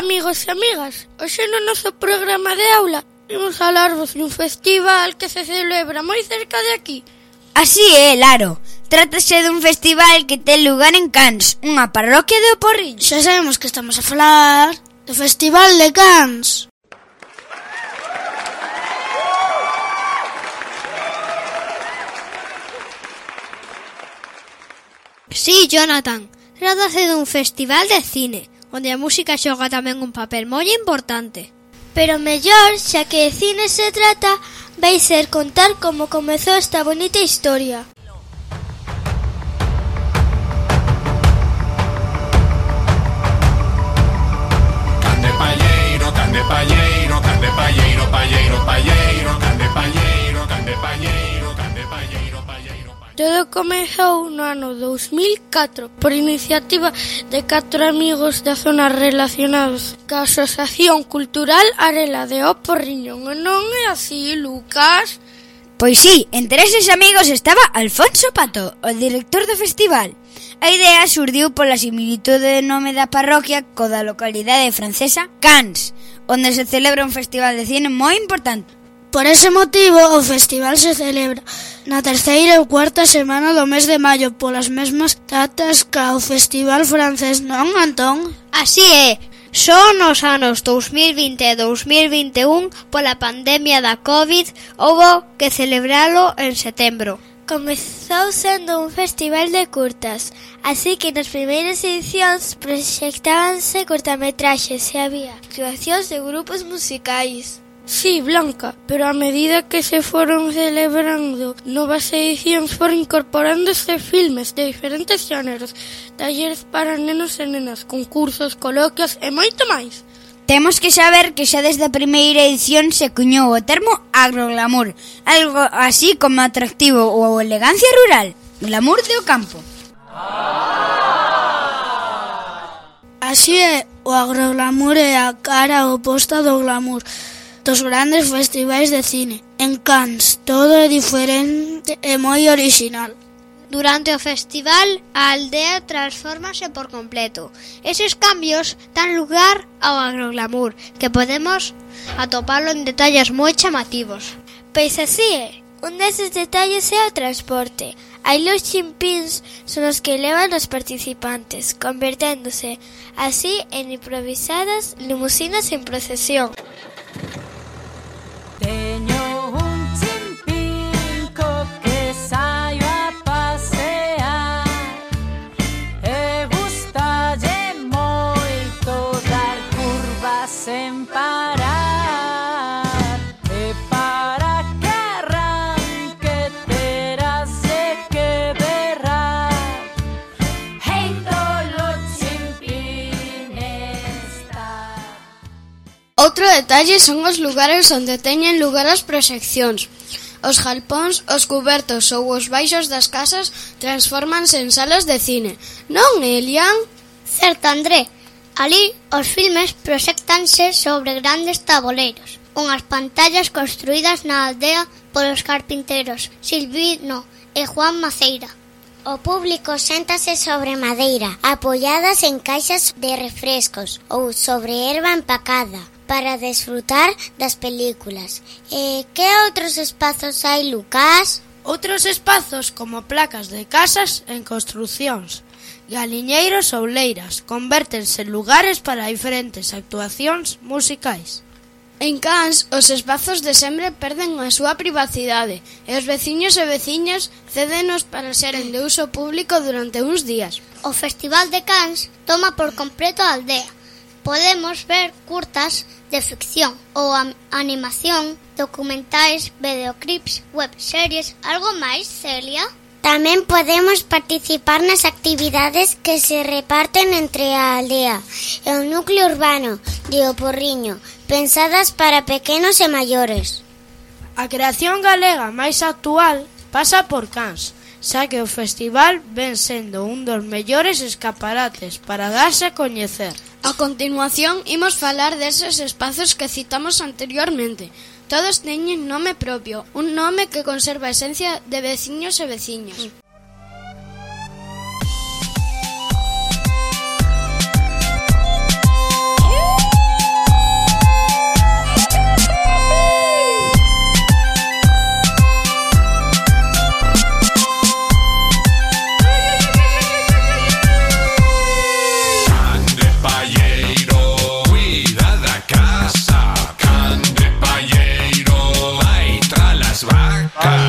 amigos e amigas, hoxe no noso programa de aula imos falarvos dun festival que se celebra moi cerca de aquí. Así é, Laro. Trátase dun festival que ten lugar en Cans, unha parroquia de O Porriño. Xa sabemos que estamos a falar do Festival de Cans. Sí, Jonathan, trátase dun festival de cine, onde a música xoga tamén un papel moi importante. Pero mellor, xa que de cine se trata, vai ser contar como comezou esta bonita historia. Can de palleiro, can de palleiro, can de palleiro, palleiro, palleiro, can de palleiro, can de palleiro, can de palleiro, palleiro. Todo comezou no ano 2004 por iniciativa de 4 amigos da zona relacionados ca Asociación Cultural Arela de O Porriño. Non é así, Lucas? Pois sí, entre eses amigos estaba Alfonso Pato, o director do festival. A idea surdiu pola similitude de nome da parroquia co da localidade francesa Cans, onde se celebra un festival de cine moi importante. Por ese motivo, o festival se celebra na terceira e cuarta semana do mes de maio, polas mesmas datas ca o festival francés, non, Antón? Así é, só nos anos 2020 e 2021, pola pandemia da COVID, houbo que celebralo en setembro. Comezou sendo un festival de curtas, así que nas primeiras edicións proxectábanse cortametraxes e había actuacións de grupos musicais. Sí, Blanca, pero a medida que se foron celebrando novas edicións foron incorporándose filmes de diferentes xéneros, talleres para nenos e nenas, concursos, coloquios e moito máis. Temos que saber que xa desde a primeira edición se cuñou o termo agroglamour, algo así como atractivo ou elegancia rural, glamour do campo. Así é, o agroglamour é a cara oposta do glamour dos grandes festivais de cine. En Cans todo é diferente e moi orixinal. Durante o festival, a aldea transfórmase por completo. Eses cambios dan lugar ao agroglamour, que podemos atopalo en detalles moi chamativos. Pois así é, un deses detalles é o transporte. Aí os chimpíns son os que levan os participantes, converténdose así en improvisadas limusinas en procesión. Teño un chimpín co que saio a pasear e gustalle moito dar curvas sen parar e para que arranque terás que berrar en tolo chimpín está. Outro detalle son os lugares onde teñen lugar as proxeccións. Os galpóns, os cubertos ou os baixos das casas transfórmanse en salas de cine. Non, Elian? Certo, André. Ali os filmes proxectanse sobre grandes taboleiros, unhas pantallas construídas na aldea polos carpinteros Silvino e Juan Maceira. O público séntase sobre madeira, apoiadas en caixas de refrescos ou sobre herba empacada, para desfrutar das películas. E que outros espazos hai, Lucas? Outros espazos como placas de casas en construcións, galiñeiros ou leiras, convértense en lugares para diferentes actuacións musicais. En Cans, os espazos de sempre perden a súa privacidade e os veciños e veciñas cédenos para seren de uso público durante uns días. O Festival de Cans toma por completo a aldea. Podemos ver curtas de ficción ou animación, documentais, videoclips, webseries, algo máis, Celia? Tamén podemos participar nas actividades que se reparten entre a aldea e o núcleo urbano de O Porriño, pensadas para pequenos e maiores. A creación galega máis actual pasa por Cans, xa que o festival ven sendo un dos mellores escaparates para darse a coñecer. A continuación, imos falar deses espazos que citamos anteriormente. Todos teñen nome propio, un nome que conserva a esencia de veciños e veciñas.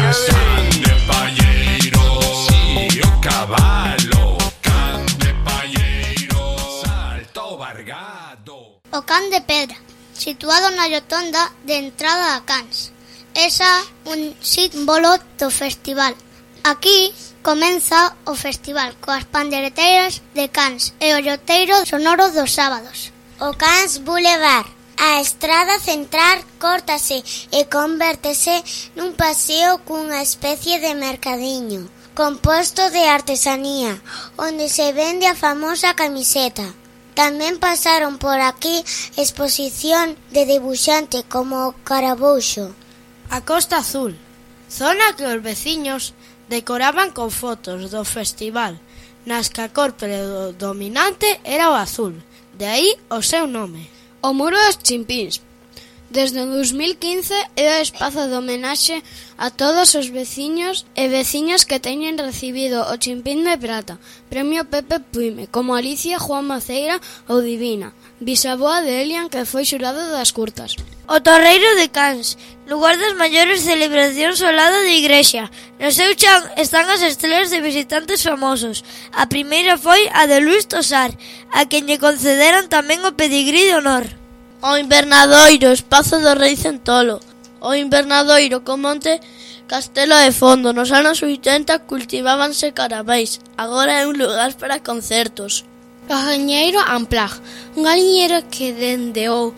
Can de palleiro, sí, o cabalo. Can de palleiro, salto bargado. O Can de Pedra, situado na rotonda de entrada a Cans. Esa un símbolo do festival. Aquí comeza o festival coas pandereteiras de Cans e o roteiro sonoro dos sábados. O Cans Boulevard. A estrada central córtase e convértese nun paseo cunha especie de mercadiño composto de artesanía, onde se vende a famosa camiseta. Tamén pasaron por aquí exposición de dibuixante como o Carabuxo. A Costa Azul, zona que os veciños decoraban con fotos do festival, nas que a cor predominante era o azul, de aí o seu nome. O Muro dos Chimpíns. Desde o 2015 é o espazo de homenaxe a todos os veciños e veciñas que teñen recibido o Chimpín de Prata, Premio Pepe Puime, como Alicia, Juan Maceira ou Divina, bisavoa de Elian, que foi xurado das curtas. O Torreiro de Cans, lugar das maiores celebracións ao lado da igrexa. No seu chan están as estrelas de visitantes famosos. A primeira foi a de Luís Tosar, a quen lle concederan tamén o pedigrí de honor. O Invernadoiro, espazo do Rei Centolo. O Invernadoiro, co monte Castelo de fondo. Nos anos 80 cultivábanse carabéis. Agora é un lugar para concertos. O Galiñeiro Amplag, un galiñeiro que dende o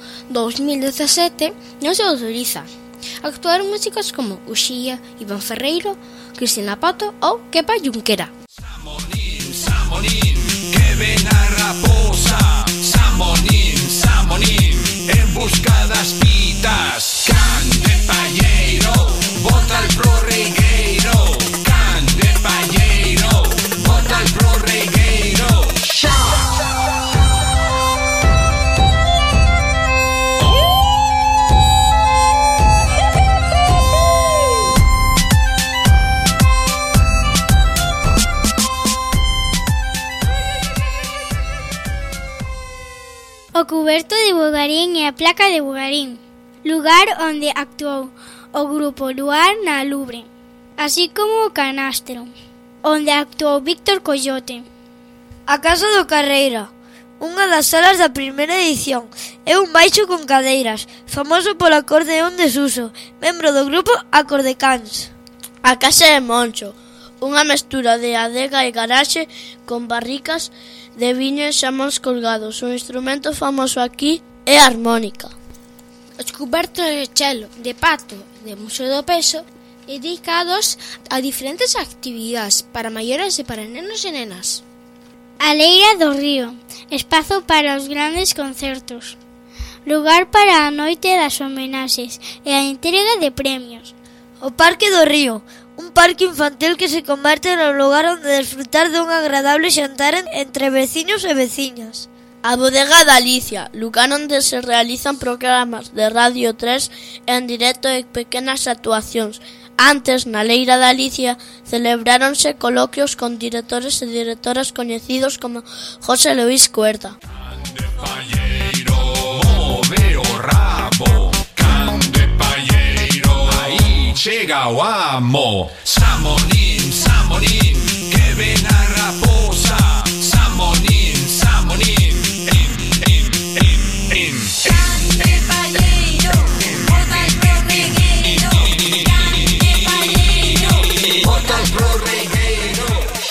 2017 non se autoriza. Actuaron músicos como Uxía, Iván Ferreiro, Cristina Pato ou Kepa Junquera. Samonín, Samonín, que ven a raposa. Samonín, Samonín, en busca das pitas. Can de palleiro, bota el pro regueiro. Can de palleiro, bota el pro regueiro. Xa! O Cuberto de Bugarín e a Placa de Bugarín, lugar onde actuou o grupo Luar na Lubre, así como o Canastro, onde actuou Víctor Coyote. A Casa do Carreira, unha das salas da primeira edición, é un baixo con cadeiras, famoso polo acordeón de Suso, membro do grupo Acordecans. A Casa de Moncho, unha mestura de adega e garaxe con barricas de viño e xamóns colgados. O instrumento famoso aquí é a armónica. Os cubertos de chelo, de pato, de Museo do Peso, dedicados a diferentes actividades para maiores e para nenos e nenas. A Leira do Río, espazo para os grandes concertos, lugar para a noite das homenaxes e a entrega de premios. O Parque do Río, un parque infantil que se converte no lugar onde desfrutar dun agradable xantar entre veciños e veciñas. A Bodega da Alicia, lugar onde se realizan programas de Radio 3 en directo e pequenas actuacións. Antes, na Leira da Alicia, celebráronse coloquios con directores e directoras coñecidos como José Luis Cuerda. Can de palleiro, move o rabo. Can de palleiro, aí chega o amo. Samonín, Samonín, que ven a raposa. Samonín, Samonín, in. Can de palleiro, bota el pro regueiro. Can de palleiro, bota el pro regueiro.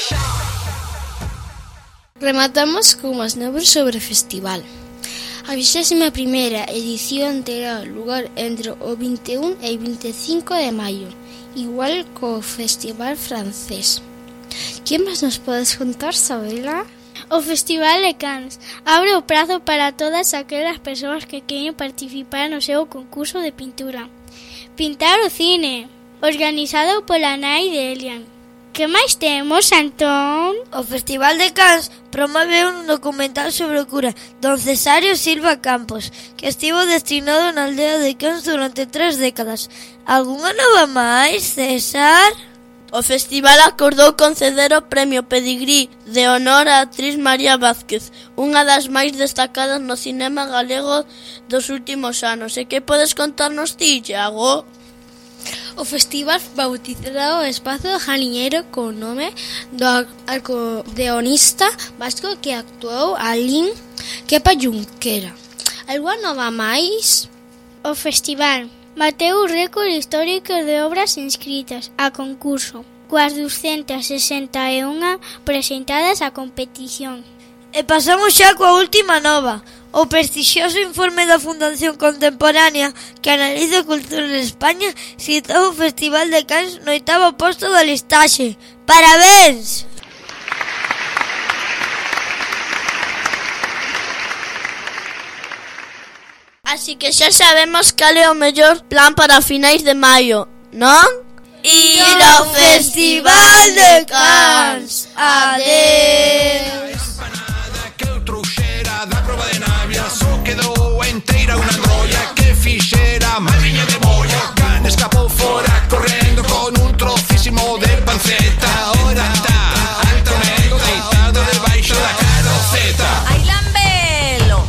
Rematamos con unhas novas sobre o festival. A 21ª edición terá lugar entre o 21 e 25 de maio, igual co Festival Francés. Que máis nos podes contar, Sabela? O Festival de Cans abre o prazo para todas aquelas persoas que queren participar no seu concurso de pintura. Pintar o cine, organizado pola nai de Elian. Que máis temos, Antón? O Festival de Cans promove un documental sobre o cura Don Cesario Silva Campos, que estivo destinado na aldea de Cans durante 3 décadas. Algunha nova máis, César? O festival acordou conceder o Premio Pedigrí de honor á actriz María Vázquez, unha das máis destacadas no cinema galego dos últimos anos. E que podes contarnos ti, Iago? O festival bautizará o espazo Janiñeiro co nome do acordeonista vasco que actuou alín Kepa Junquera. Algo nova máis? O festival bateu o récord histórico de obras inscritas a concurso, coas 261 presentadas á competición. E pasamos xa coa última nova. O prestixioso informe da Fundación Contemporánea que analiza a cultura en España citou o Festival de Cannes no 8º posto da listaxe. ¡Parabéns! Así que xa sabemos cal é o mellor plan para finais de maio, non? Ir ao Festival de Cannes. Adeus. Que eu trouxera da prova de Navia só quedou enteira unha grolla que fixera madriña de boia. Can escapou fora correndo con un trocísimo de panceta. Ora está Antonio deitado debaixo da caroceta. ¡Ay, lambelo!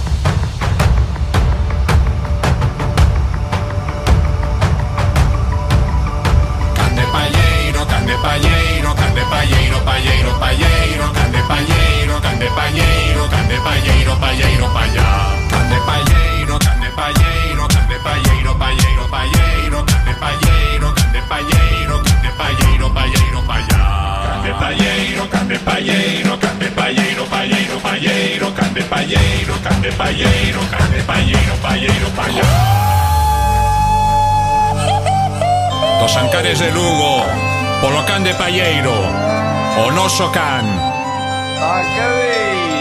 Can de palleiro, can de palleiro, can de palleiro, palleiro, palleiro, can de palleiro, can de palleiro, can de palleiro, palleiro, pallá. Can de palleiro, can de palleiro, can de palleiro, palleiro, palleiro, can de palleiro, can de palleiro, can de palleiro, palleiro, pallá. Can de palleiro, can de palleiro, can de palleiro, palleiro, palleiro, can de palleiro, can de palleiro, can de palleiro, palleiro, pallá. Dos Ancares de Lugo, polo can de Palleiro, o noso can. Acabei!